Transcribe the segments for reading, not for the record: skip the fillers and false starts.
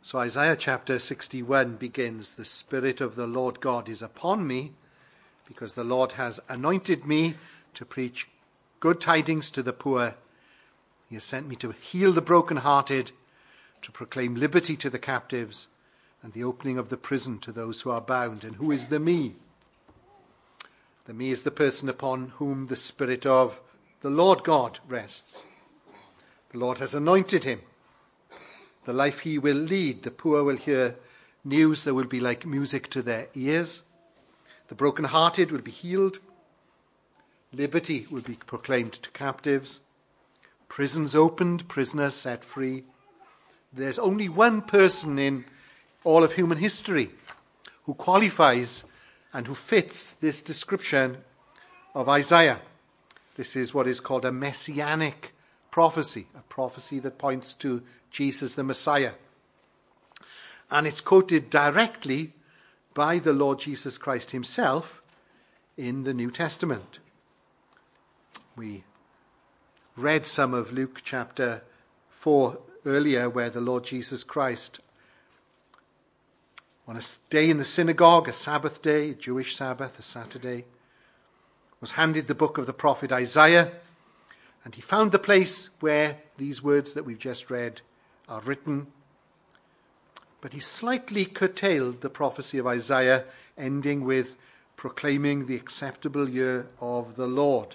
So Isaiah chapter 61 begins, "The Spirit of the Lord God is upon me, because the Lord has anointed me to preach good tidings to the poor. He has sent me to heal the brokenhearted, to proclaim liberty to the captives, and the opening of the prison to those who are bound." And who is the me? The me is the person upon whom the Spirit of the Lord God rests. The Lord has anointed him. The life he will lead, the poor will hear news that will be like music to their ears. The brokenhearted will be healed. Liberty will be proclaimed to captives. Prisons opened, prisoners set free. There's only one person in all of human history who qualifies and who fits this description of Isaiah. This is what is called a messianic prophecy, a prophecy that points to Jesus the Messiah. And it's quoted directly by the Lord Jesus Christ himself in the New Testament. We read some of Luke chapter 4 earlier, where the Lord Jesus Christ, on a day in the synagogue, a Sabbath day, a Jewish Sabbath, a Saturday, was handed the book of the prophet Isaiah, and he found the place where these words that we've just read are written. But he slightly curtailed the prophecy of Isaiah, ending with proclaiming the acceptable year of the Lord.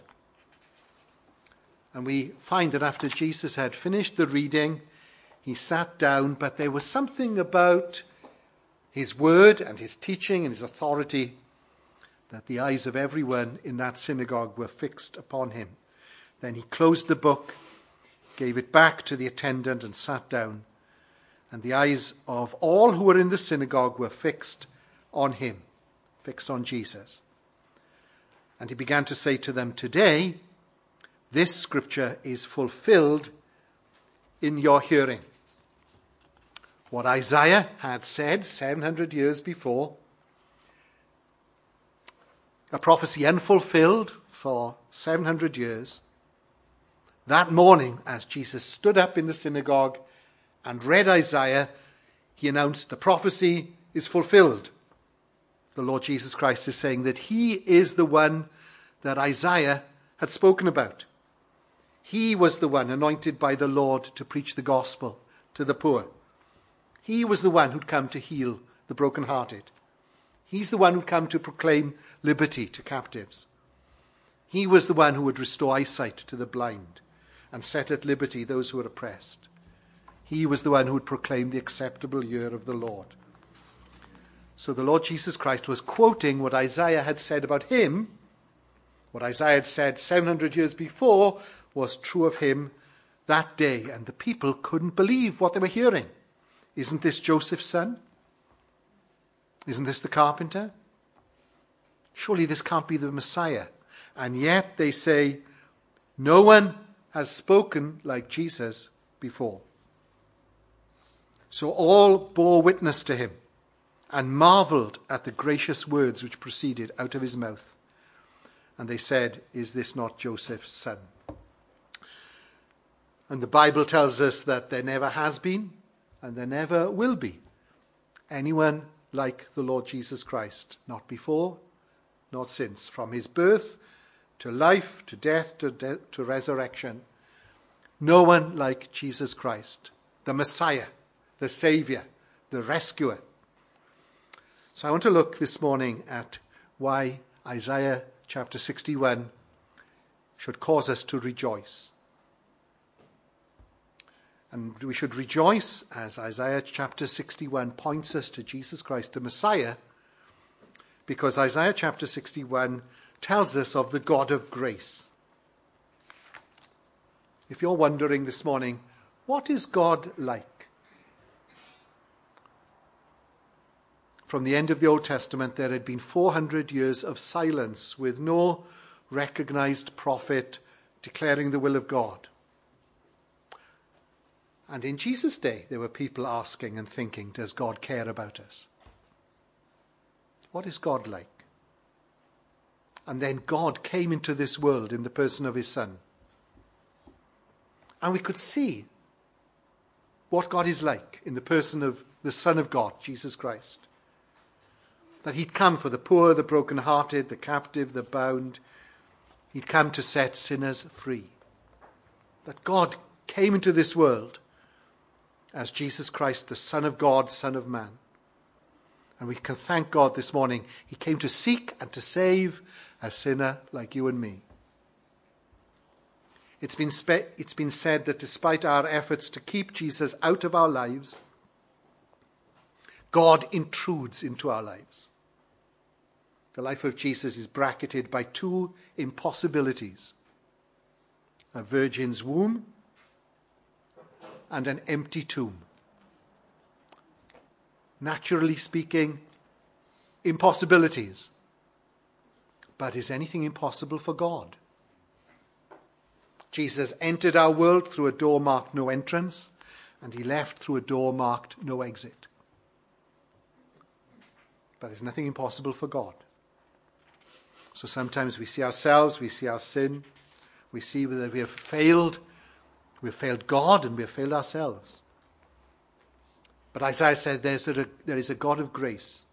And we find that after Jesus had finished the reading, he sat down, but there was something about his word and his teaching and his authority that the eyes of everyone in that synagogue were fixed upon him. Then he closed the book, gave it back to the attendant, and sat down. And the eyes of all who were in the synagogue were fixed on him, fixed on Jesus. And he began to say to them, "Today, this scripture is fulfilled in your hearing." What Isaiah had said 700 years before, a prophecy unfulfilled for 700 years, that morning, as Jesus stood up in the synagogue and read Isaiah, he announced the prophecy is fulfilled. The Lord Jesus Christ is saying that he is the one that Isaiah had spoken about. He was the one anointed by the Lord to preach the gospel to the poor. He was the one who'd come to heal the brokenhearted. He's the one who'd come to proclaim liberty to captives. He was the one who would restore eyesight to the blind and set at liberty those who were oppressed. He was the one who would proclaim the acceptable year of the Lord. So the Lord Jesus Christ was quoting what Isaiah had said about him. What Isaiah had said 700 years before was true of him that day, and the people couldn't believe what they were hearing. Isn't this Joseph's son? Isn't this the carpenter? Surely this can't be the Messiah. And yet they say, no one has spoken like Jesus before. So all bore witness to him and marveled at the gracious words which proceeded out of his mouth. And they said, "Is this not Joseph's son?" And the Bible tells us that there never has been and there never will be anyone like the Lord Jesus Christ, not before, not since. From his birth to life, to death, to resurrection, no one like Jesus Christ, the Messiah, the Saviour, the Rescuer. So I want to look this morning at why Isaiah chapter 61 should cause us to rejoice. And we should rejoice as Isaiah chapter 61 points us to Jesus Christ, the Messiah, because Isaiah chapter 61 tells us of the God of grace. If you're wondering this morning, what is God like? From the end of the Old Testament, there had been 400 years of silence with no recognized prophet declaring the will of God. And in Jesus' day, there were people asking and thinking, does God care about us? What is God like? And then God came into this world in the person of his Son. And we could see what God is like in the person of the Son of God, Jesus Christ. That he'd come for the poor, the brokenhearted, the captive, the bound. He'd come to set sinners free. That God came into this world as Jesus Christ, the Son of God, Son of Man. And we can thank God this morning. He came to seek and to save a sinner like you and me. It's been said that despite our efforts to keep Jesus out of our lives, God intrudes into our lives. The life of Jesus is bracketed by two impossibilities: a virgin's womb and an empty tomb. Naturally speaking, impossibilities. But is anything impossible for God? Jesus entered our world through a door marked no entrance, and he left through a door marked no exit. But there's nothing impossible for God. So sometimes we see ourselves, we see our sin, we see that we have failed God and we have failed ourselves. But Isaiah said there is a God of grace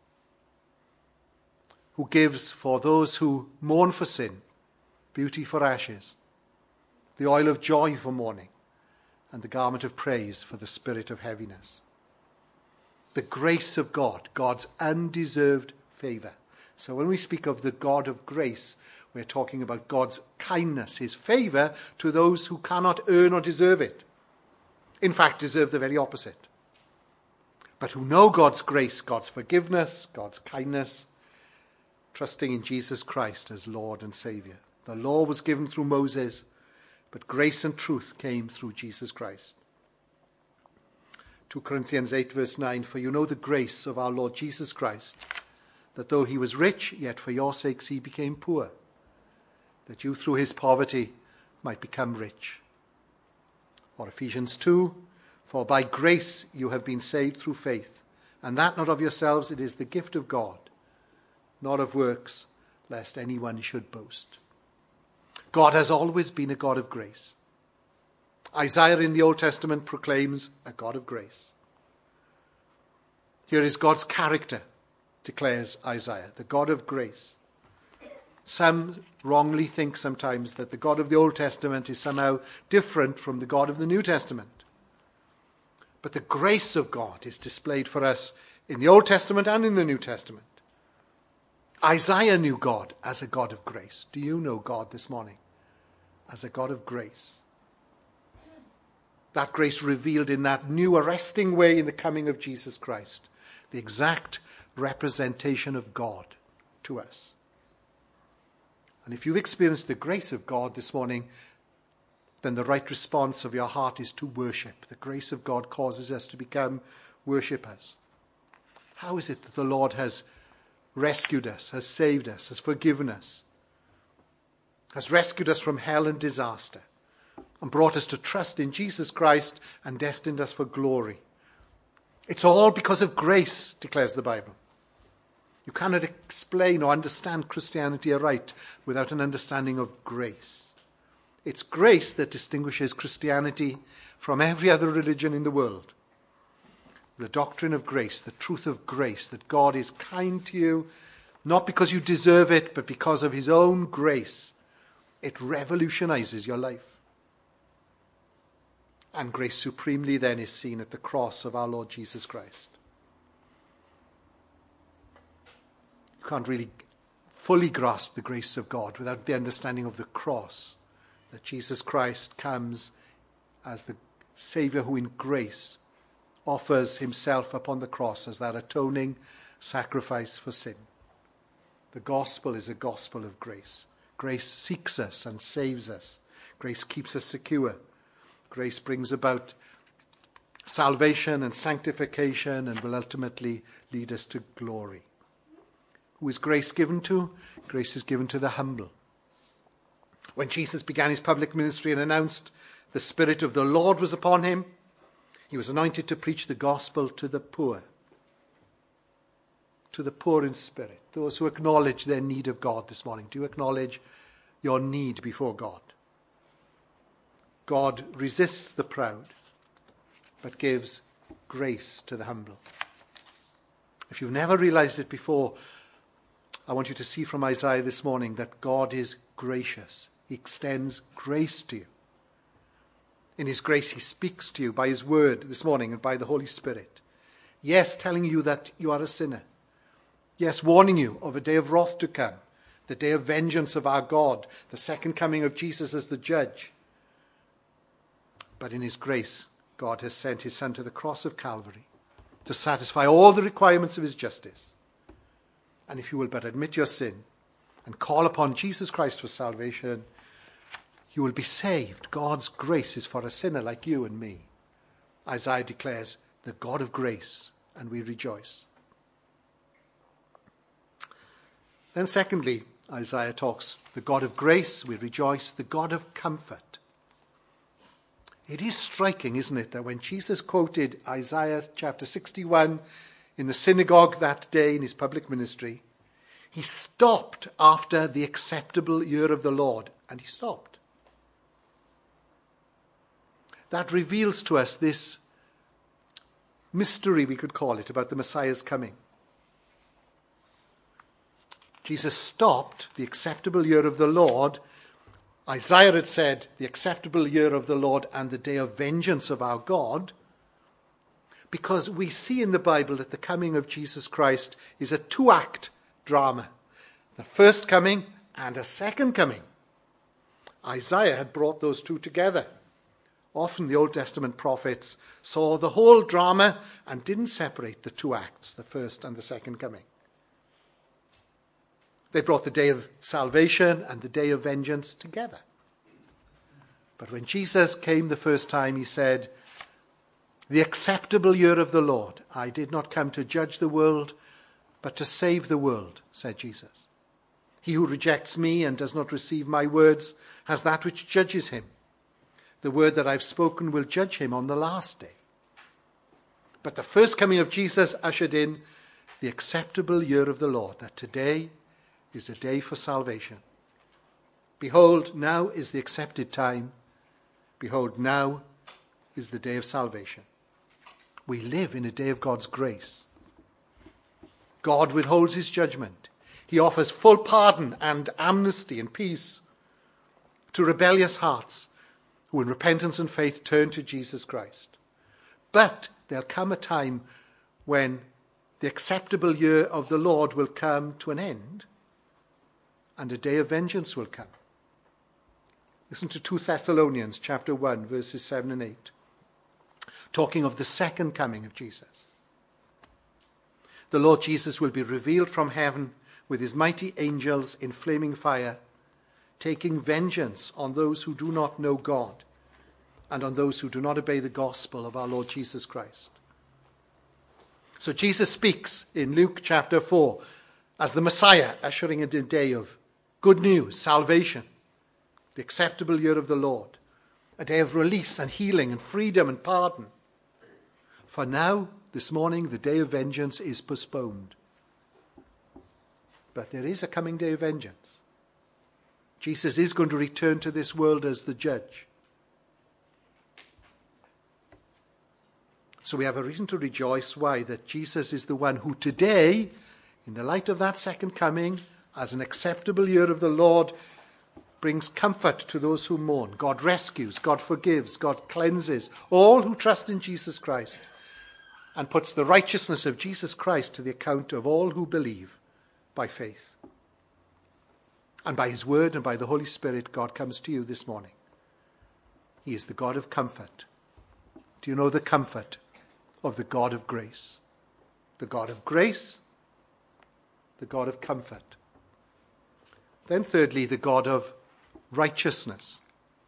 who gives for those who mourn for sin beauty for ashes, the oil of joy for mourning, and the garment of praise for the spirit of heaviness. The grace of God, God's undeserved favor. So when we speak of the God of grace, we're talking about God's kindness, his favor to those who cannot earn or deserve it. In fact, deserve the very opposite. But who know God's grace, God's forgiveness, God's kindness, trusting in Jesus Christ as Lord and Savior. The law was given through Moses, but grace and truth came through Jesus Christ. 2 Corinthians 8 verse 9, for you know the grace of our Lord Jesus Christ, that though he was rich, yet for your sakes he became poor, that you through his poverty might become rich. Or Ephesians 2, for by grace you have been saved through faith, and that not of yourselves, it is the gift of God, not of works, lest anyone should boast. God has always been a God of grace. Isaiah in the Old Testament proclaims a God of grace. Here is God's character, declares Isaiah, the God of grace. Some wrongly think sometimes that the God of the Old Testament is somehow different from the God of the New Testament. But the grace of God is displayed for us in the Old Testament and in the New Testament. Isaiah knew God as a God of grace. Do you know God this morning as a God of grace? That grace revealed in that new arresting way in the coming of Jesus Christ, the exact representation of God to us. And if you've experienced the grace of God this morning, then the right response of your heart is to worship. The grace of God causes us to become worshippers. How is it that the Lord has rescued us, has saved us, has forgiven us, has rescued us from hell and disaster, and brought us to trust in Jesus Christ and destined us for glory? It's all because of grace, declares the Bible. You cannot explain or understand Christianity aright without an understanding of grace. It's grace that distinguishes Christianity from every other religion in the world. The doctrine of grace, the truth of grace, that God is kind to you, not because you deserve it, but because of his own grace. It revolutionizes your life. And grace supremely then is seen at the cross of our Lord Jesus Christ. You can't really fully grasp the grace of God without the understanding of the cross, that Jesus Christ comes as the Savior who in grace offers himself upon the cross as that atoning sacrifice for sin. The gospel is a gospel of grace. Grace seeks us and saves us. Grace keeps us secure. Grace brings about salvation and sanctification and will ultimately lead us to glory. Who is grace given to? Grace is given to the humble. When Jesus began his public ministry and announced the Spirit of the Lord was upon him, he was anointed to preach the gospel to the poor in spirit, those who acknowledge their need of God this morning. Do you acknowledge your need before God? God resists the proud, but gives grace to the humble. If you've never realized it before, I want you to see from Isaiah this morning that God is gracious. He extends grace to you. In his grace, he speaks to you by his word this morning and by the Holy Spirit. Yes, telling you that you are a sinner. Yes, warning you of a day of wrath to come, the day of vengeance of our God, the second coming of Jesus as the judge. But in his grace, God has sent his Son to the cross of Calvary to satisfy all the requirements of his justice. And if you will but admit your sin and call upon Jesus Christ for salvation, you will be saved. God's grace is for a sinner like you and me. Isaiah declares, the God of grace, and we rejoice. Then secondly, Isaiah talks, the God of grace, we rejoice, the God of comfort. It is striking, isn't it, that when Jesus quoted Isaiah chapter 61 in the synagogue that day in his public ministry, he stopped after the acceptable year of the Lord, and he stopped. That reveals to us this mystery, we could call it, about the Messiah's coming. Jesus stopped the acceptable year of the Lord. Isaiah had said, the acceptable year of the Lord and the day of vengeance of our God, because we see in the Bible that the coming of Jesus Christ is a two-act drama. The first coming and a second coming. Isaiah had brought those two together. Often the Old Testament prophets saw the whole drama and didn't separate the two acts, the first and the second coming. They brought the day of salvation and the day of vengeance together. But when Jesus came the first time, he said, the acceptable year of the Lord. I did not come to judge the world, but to save the world, said Jesus. He who rejects me and does not receive my words has that which judges him. The word that I've spoken will judge him on the last day. But the first coming of Jesus ushered in the acceptable year of the Lord, that today is a day for salvation. Behold, now is the accepted time. Behold, now is the day of salvation. We live in a day of God's grace. God withholds his judgment. He offers full pardon and amnesty and peace to rebellious hearts who in repentance and faith turn to Jesus Christ. But there'll come a time when the acceptable year of the Lord will come to an end, and a day of vengeance will come. Listen to 2 Thessalonians chapter 1, verses 7 and 8, talking of the second coming of Jesus. The Lord Jesus will be revealed from heaven with his mighty angels in flaming fire, taking vengeance on those who do not know God and on those who do not obey the gospel of our Lord Jesus Christ. So Jesus speaks in Luke chapter 4 as the Messiah, ushering in a day of good news, salvation, the acceptable year of the Lord, a day of release and healing and freedom and pardon. For now, this morning, the day of vengeance is postponed. But there is a coming day of vengeance. Jesus is going to return to this world as the judge. So we have a reason to rejoice. Why? That Jesus is the one who today, in the light of that second coming, as an acceptable year of the Lord, brings comfort to those who mourn. God rescues, God forgives, God cleanses all who trust in Jesus Christ, and puts the righteousness of Jesus Christ to the account of all who believe by faith. And by his word and by the Holy Spirit, God comes to you this morning. He is the God of comfort. Do you know the comfort of the God of grace? The God of grace, the God of comfort. Then thirdly, the God of righteousness.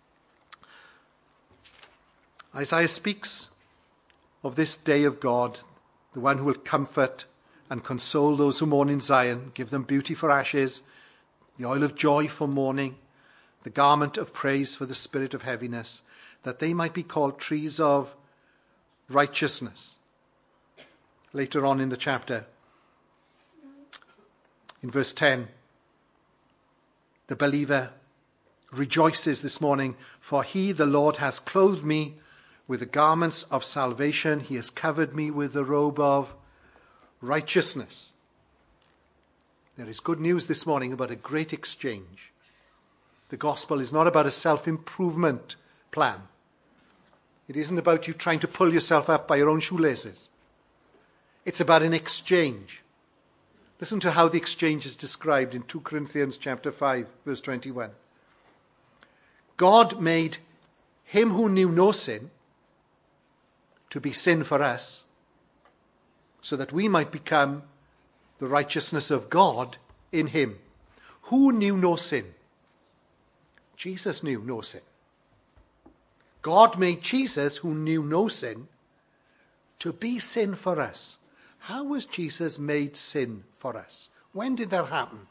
Isaiah speaks of this day of God, the one who will comfort and console those who mourn in Zion, give them beauty for ashes, the oil of joy for mourning, the garment of praise for the spirit of heaviness, that they might be called trees of righteousness. Later on in the chapter, in verse 10, the believer rejoices this morning, for he, the Lord, has clothed me With the garments of salvation, he has covered me with the robe of righteousness. There is good news this morning about a great exchange. The gospel is not about a self-improvement plan. It isn't about you trying to pull yourself up by your own shoelaces. It's about an exchange. Listen to how the exchange is described in 2 Corinthians chapter 5, verse 21. God made him who knew no sin to be sin for us, so that we might become the righteousness of God in him. Who knew no sin? Jesus knew no sin. God made Jesus, who knew no sin, to be sin for us. How was Jesus made sin for us? When did that happen?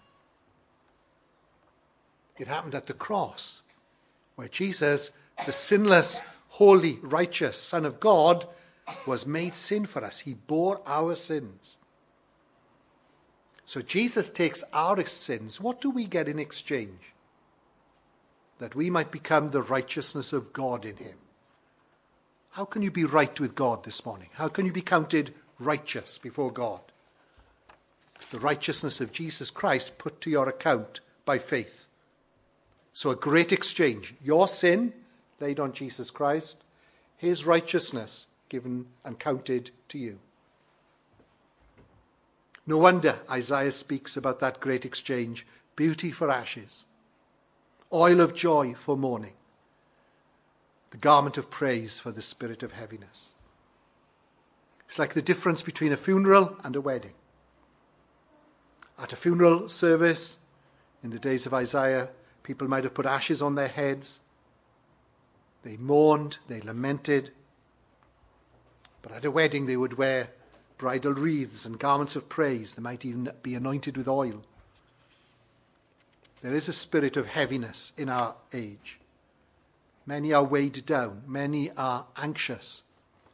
It happened at the cross, where Jesus, the sinless, holy, righteous Son of God, was made sin for us. He bore our sins. So Jesus takes our sins. What do we get in exchange? That we might become the righteousness of God in him. How can you be right with God this morning? How can you be counted righteous before God? The righteousness of Jesus Christ put to your account by faith. So a great exchange. Your sin laid on Jesus Christ, his righteousness given and counted to you. No wonder Isaiah speaks about that great exchange. Beauty for ashes, oil of joy for mourning, the garment of praise for the spirit of heaviness. It's like the difference between a funeral and a wedding. At a funeral service, in the days of Isaiah, people might have put ashes on their heads. They mourned, they lamented. But at a wedding, they would wear bridal wreaths and garments of praise. They might even be anointed with oil. There is a spirit of heaviness in our age. Many are weighed down. Many are anxious.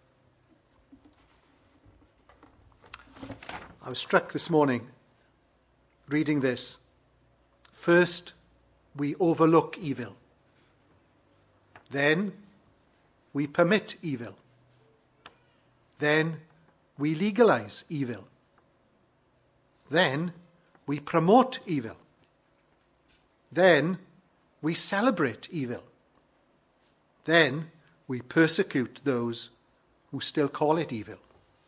I was struck this morning reading this. First, we overlook evil. Then, we permit evil. Then, we legalize evil. Then, we promote evil. Then, we celebrate evil. Then, we persecute those who still call it evil.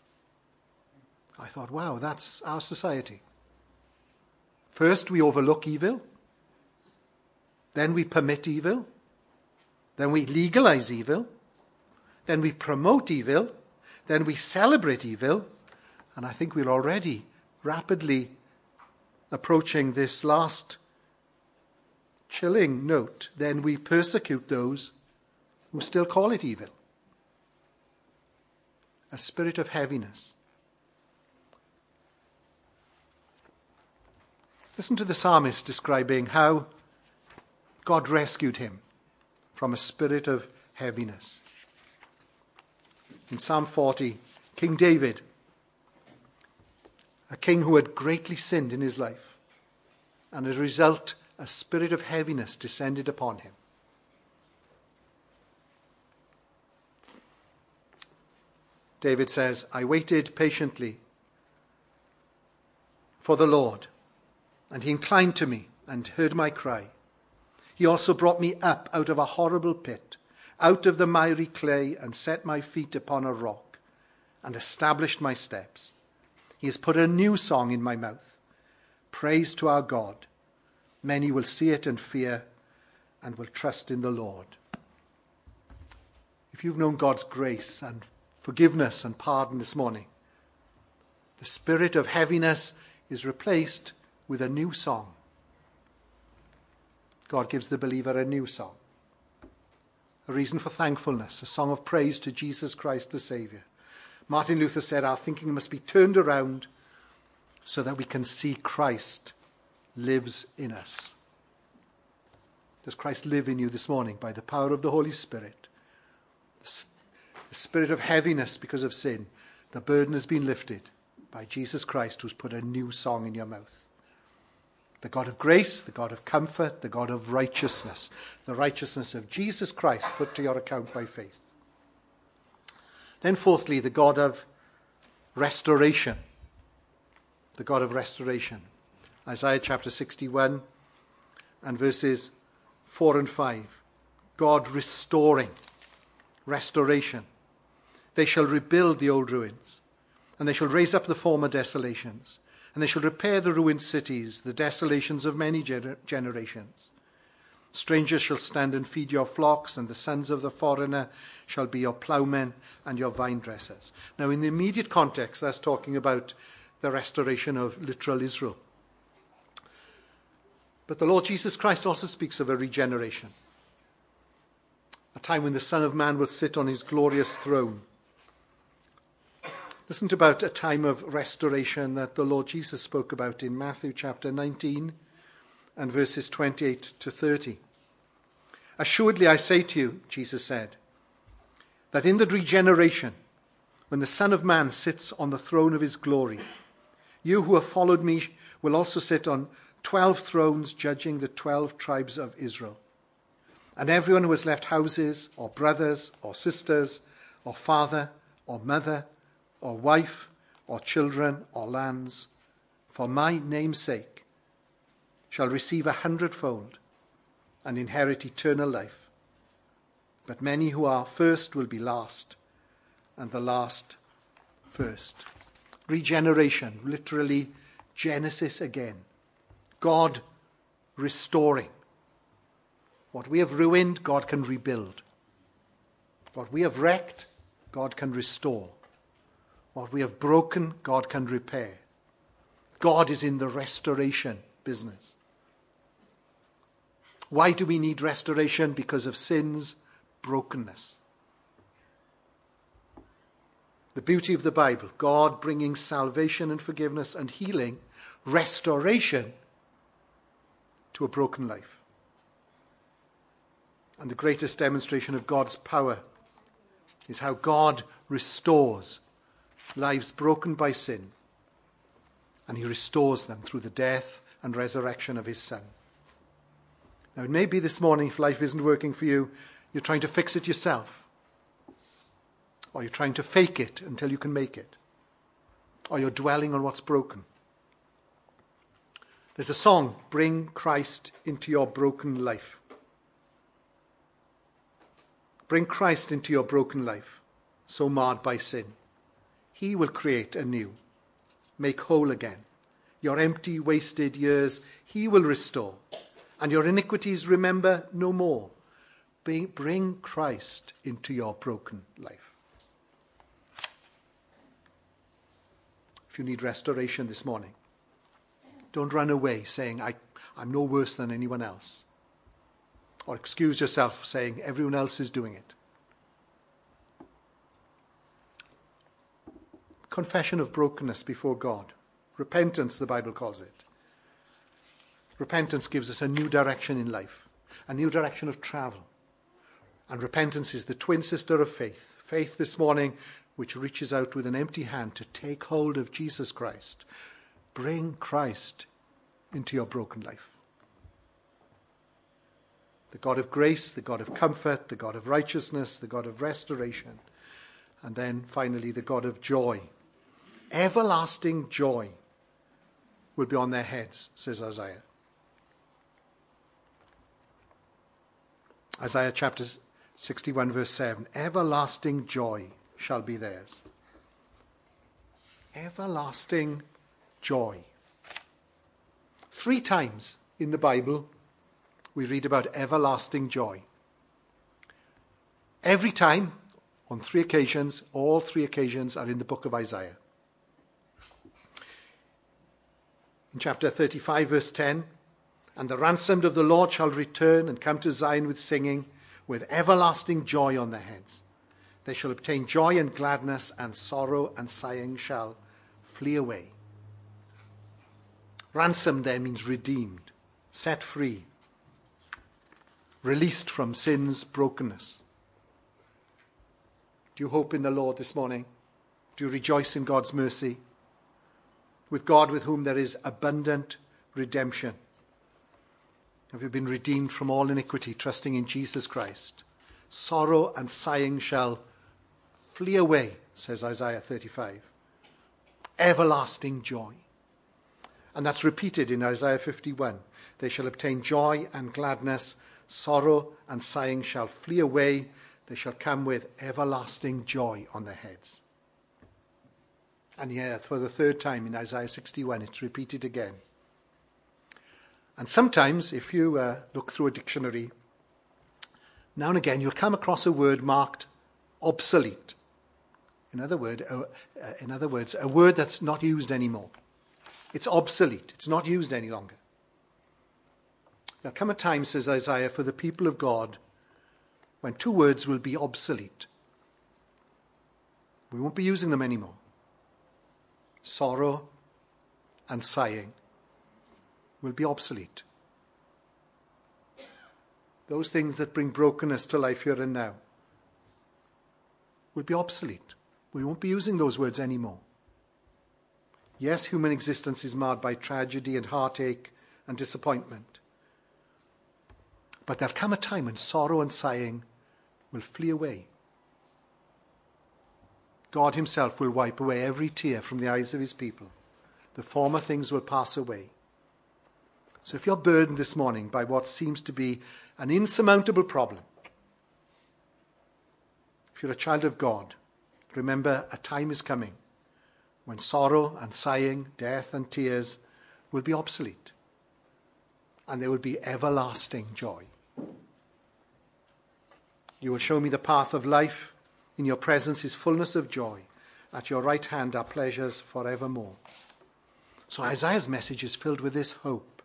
I thought, wow, that's our society. First, we overlook evil. Then we permit evil. Then we legalize evil. Then we promote evil. Then we celebrate evil. And I think we're already rapidly approaching this last chilling note. Then we persecute those who still call it evil. A spirit of heaviness. Listen to the psalmist describing how God rescued him from a spirit of heaviness. In Psalm 40, King David, a king who had greatly sinned in his life, and as a result, a spirit of heaviness descended upon him. David says, I waited patiently for the Lord, and he inclined to me and heard my cry. He also brought me up out of a horrible pit, out of the miry clay, and set my feet upon a rock, and established my steps. He has put a new song in my mouth, praise to our God. Many will see it and fear, and will trust in the Lord. If you've known God's grace and forgiveness and pardon this morning, the spirit of heaviness is replaced with a new song. God gives the believer a new song, a reason for thankfulness, a song of praise to Jesus Christ the Saviour. Martin Luther said our thinking must be turned around so that we can see Christ lives in us. Does Christ live in you this morning by the power of the Holy Spirit? The spirit of heaviness because of sin, the burden has been lifted by Jesus Christ, who's put a new song in your mouth. The God of grace, the God of comfort, the God of righteousness. The righteousness of Jesus Christ put to your account by faith. Then fourthly, the God of restoration. The God of restoration. Isaiah chapter 61 and verses 4 and 5. God restoring. Restoration. They shall rebuild the old ruins, and they shall raise up the former desolations, and they shall repair the ruined cities, the desolations of many generations. Strangers shall stand and feed your flocks, and the sons of the foreigner shall be your ploughmen and your vine dressers. Now, in the immediate context, that's talking about the restoration of literal Israel. But the Lord Jesus Christ also speaks of a regeneration, a time when the Son of Man will sit on his glorious throne. Listen to about a time of restoration that the Lord Jesus spoke about in Matthew chapter 19 and verses 28 to 30. Assuredly, I say to you, Jesus said, that in the regeneration, when the Son of Man sits on the throne of his glory, you who have followed me will also sit on 12 thrones, judging the 12 tribes of Israel. And everyone who has left houses, or brothers, or sisters, or father, or mother, or wife, or children, or lands, for my name's sake, shall receive 100-fold and inherit eternal life. But many who are first will be last, and the last first. Regeneration, literally Genesis again. God restoring. What we have ruined, God can rebuild. What we have wrecked, God can restore. What we have broken, God can repair. God is in the restoration business. Why do we need restoration? Because of sin's brokenness. The beauty of the Bible, God bringing salvation and forgiveness and healing, restoration to a broken life. And the greatest demonstration of God's power is how God restores lives broken by sin, and he restores them through the death and resurrection of his Son. Now, it may be this morning, if life isn't working for you, you're trying to fix it yourself, or you're trying to fake it until you can make it, or you're dwelling on what's broken. There's a song, Bring Christ into Your Broken Life. Bring Christ into your broken life, so marred by sin. He will create anew, make whole again. Your empty, wasted years he will restore, and your iniquities remember no more. Bring Christ into your broken life. If you need restoration this morning, don't run away saying, I'm no worse than anyone else. Or excuse yourself saying, everyone else is doing it. Confession of brokenness before God. Repentance, the Bible calls it. Repentance gives us a new direction in life, a new direction of travel. And repentance is the twin sister of faith. Faith this morning, which reaches out with an empty hand to take hold of Jesus Christ. Bring Christ into your broken life. The God of grace, the God of comfort, the God of righteousness, the God of restoration. And then finally, the God of joy. Everlasting joy will be on their heads, says Isaiah. Isaiah chapter 61 verse 7. Everlasting joy shall be theirs. Everlasting joy. 3 times in the Bible we read about everlasting joy. Every time, on 3 occasions, all 3 occasions are in the book of Isaiah. In chapter 35, verse 10, and the ransomed of the Lord shall return and come to Zion with singing, with everlasting joy on their heads. They shall obtain joy and gladness, and sorrow and sighing shall flee away. Ransomed there means redeemed, set free, released from sin's brokenness. Do you hope in the Lord this morning? Do you rejoice in God's mercy? With God with whom there is abundant redemption. Have you been redeemed from all iniquity, trusting in Jesus Christ? Sorrow and sighing shall flee away, says Isaiah 35. Everlasting joy. And that's repeated in Isaiah 51. They shall obtain joy and gladness, sorrow and sighing shall flee away. They shall come with everlasting joy on their heads. And here, for the third time in Isaiah 61, it's repeated again. And sometimes, if you look through a dictionary, now and again you'll come across a word marked obsolete. In other words, a word that's not used anymore. It's obsolete. It's not used any longer. There'll come a time, says Isaiah, for the people of God when two words will be obsolete. We won't be using them anymore. Sorrow and sighing will be obsolete. Those things that bring brokenness to life here and now will be obsolete. We won't be using those words anymore. Yes, human existence is marred by tragedy and heartache and disappointment. But there'll come a time when sorrow and sighing will flee away. God himself will wipe away every tear from the eyes of his people. The former things will pass away. So if you're burdened this morning by what seems to be an insurmountable problem, if you're a child of God, remember a time is coming when sorrow and sighing, death and tears will be obsolete, and there will be everlasting joy. You will show me the path of life. In your presence is fullness of joy. At your right hand are pleasures forevermore. So Isaiah's message is filled with this hope.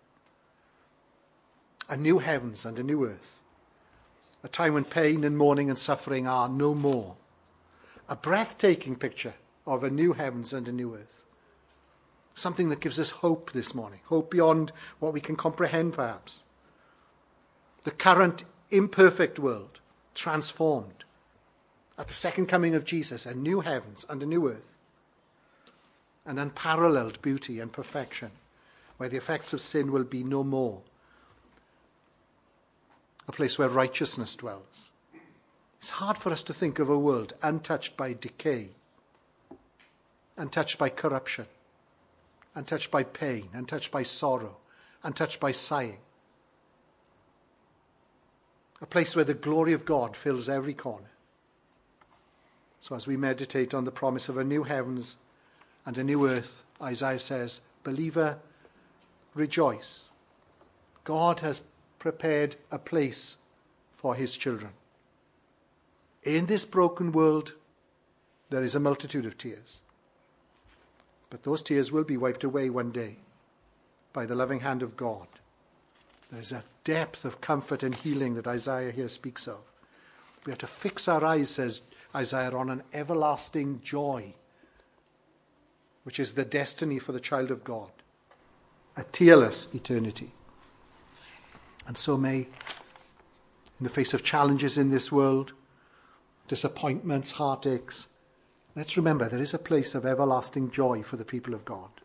A new heavens and a new earth. A time when pain and mourning and suffering are no more. A breathtaking picture of a new heavens and a new earth. Something that gives us hope this morning. Hope beyond what we can comprehend, perhaps. The current imperfect world transformed. At the second coming of Jesus, a new heavens and a new earth. An unparalleled beauty and perfection, where the effects of sin will be no more. A place where righteousness dwells. It's hard for us to think of a world untouched by decay, untouched by corruption, untouched by pain, untouched by sorrow, untouched by sighing. A place where the glory of God fills every corner. So as we meditate on the promise of a new heavens and a new earth, Isaiah says, believer, rejoice. God has prepared a place for his children. In this broken world, there is a multitude of tears. But those tears will be wiped away one day by the loving hand of God. There is a depth of comfort and healing that Isaiah here speaks of. We have to fix our eyes, says Isaiah, on an everlasting joy, which is the destiny for the child of God. A tearless eternity. And so may, in the face of challenges in this world, disappointments, heartaches, let's remember there is a place of everlasting joy for the people of God.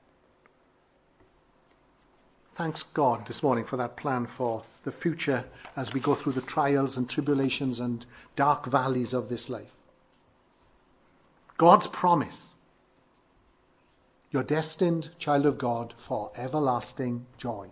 Thanks God this morning for that plan for the future as we go through the trials and tribulations and dark valleys of this life. God's promise. You're destined, child of God, for everlasting joy.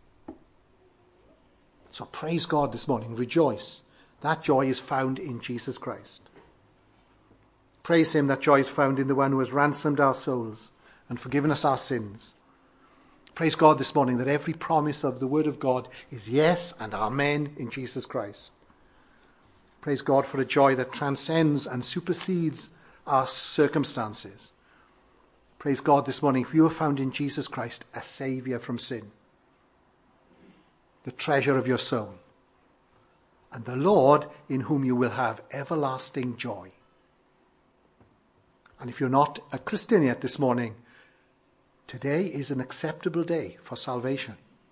So praise God this morning. Rejoice. That joy is found in Jesus Christ. Praise him that joy is found in the one who has ransomed our souls and forgiven us our sins. Praise God this morning that every promise of the word of God is yes and amen in Jesus Christ. Praise God for a joy that transcends and supersedes our circumstances. Praise God this morning for you have found in Jesus Christ a saviour from sin, the treasure of your soul, and the Lord in whom you will have everlasting joy. And if you're not a Christian yet this morning, today is an acceptable day for salvation.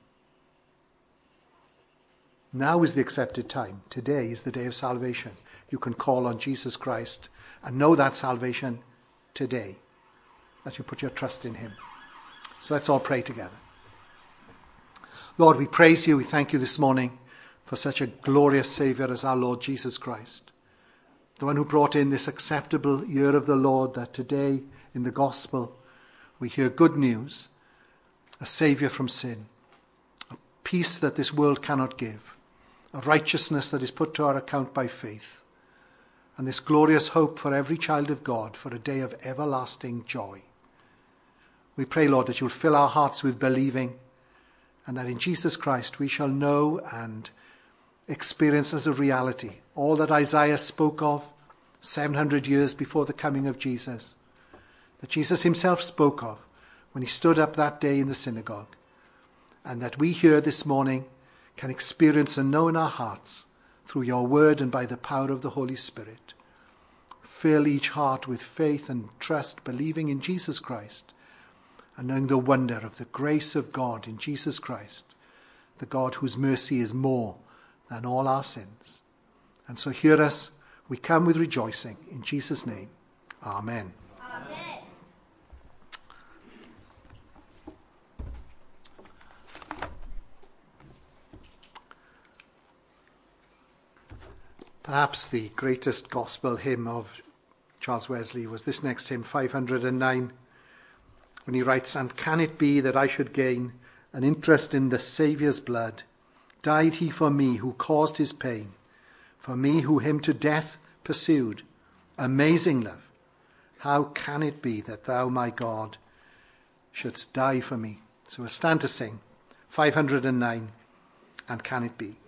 Now is the accepted time. Today is the day of salvation. You can call on Jesus Christ and know that salvation today as you put your trust in him. So let's all pray together. Lord, we praise you. We thank you this morning for such a glorious Saviour as our Lord Jesus Christ. the one who brought in this acceptable year of the Lord, that today in the gospel we hear good news, a saviour from sin, a peace that this world cannot give, a righteousness that is put to our account by faith, and this glorious hope for every child of God for a day of everlasting joy. We pray, Lord, that you'll fill our hearts with believing, and that in Jesus Christ we shall know and experience as a reality all that Isaiah spoke of 700 years before the coming of Jesus, that Jesus himself spoke of when he stood up that day in the synagogue, and that we here this morning can experience and know in our hearts through your word and by the power of the Holy Spirit. Fill each heart with faith and trust, believing in Jesus Christ, and knowing the wonder of the grace of God in Jesus Christ, the God whose mercy is more than all our sins. And so hear us, we come with rejoicing. In Jesus' name, amen. Amen. Perhaps the greatest gospel hymn of Charles Wesley was this next hymn, 509, when he writes, "And can it be that I should gain an interest in the Saviour's blood? Died he for me who caused his pain, for me who him to death pursued? Amazing love! How can it be that thou, my God, shouldst die for me?" So we'll stand to sing 509, "And Can It Be?"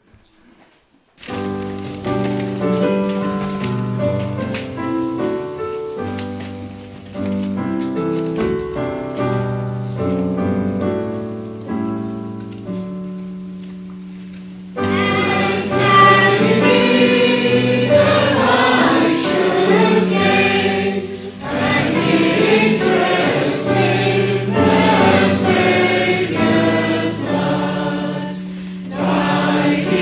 Died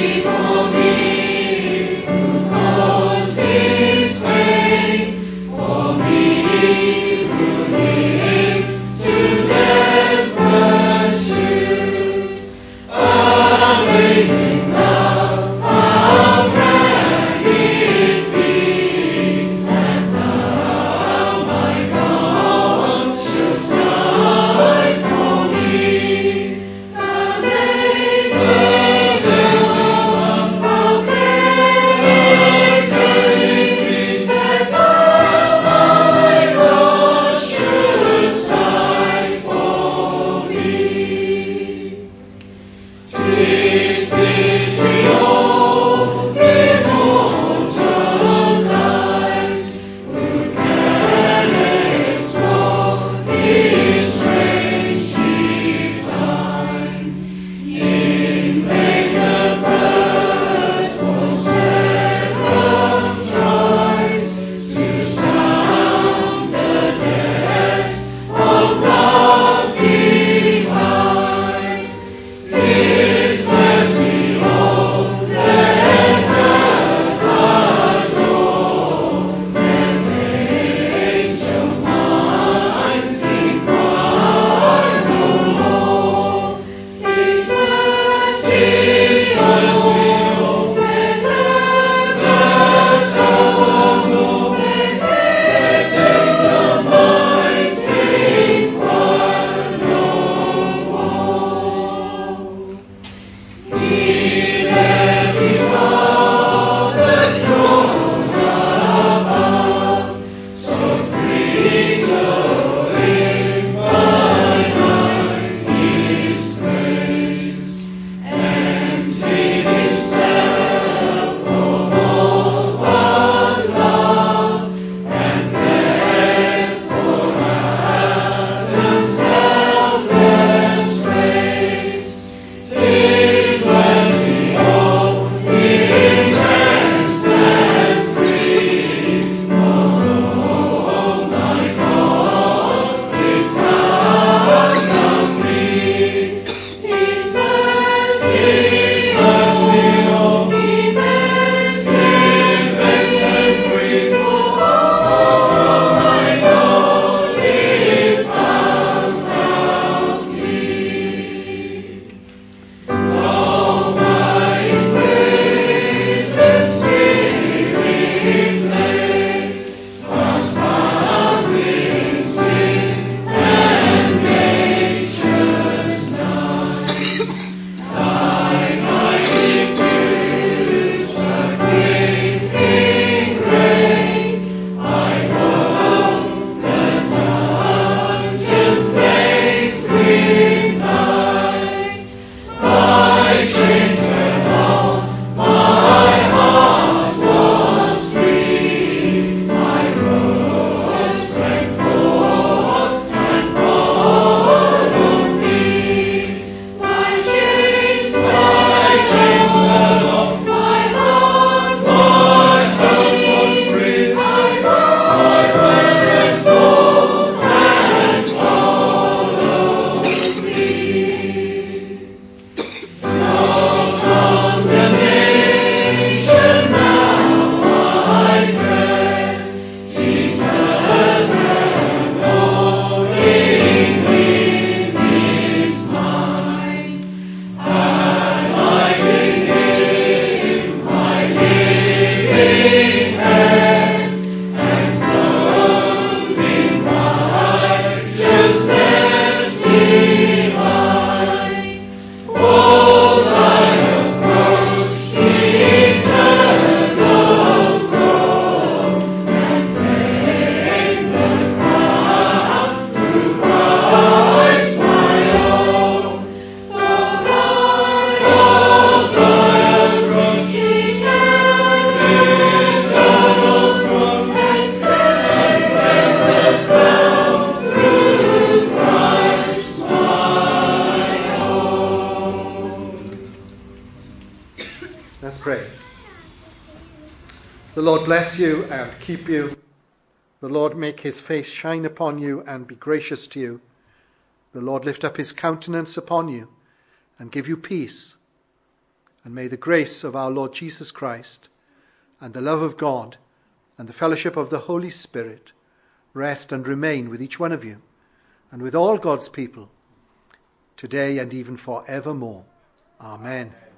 Lord bless you and keep you. The Lord make his face shine upon you and be gracious to you. The Lord lift up his countenance upon you and give you peace. And may the grace of our Lord Jesus Christ and the love of God and the fellowship of the Holy Spirit rest and remain with each one of you and with all God's people, today and even forevermore. Amen.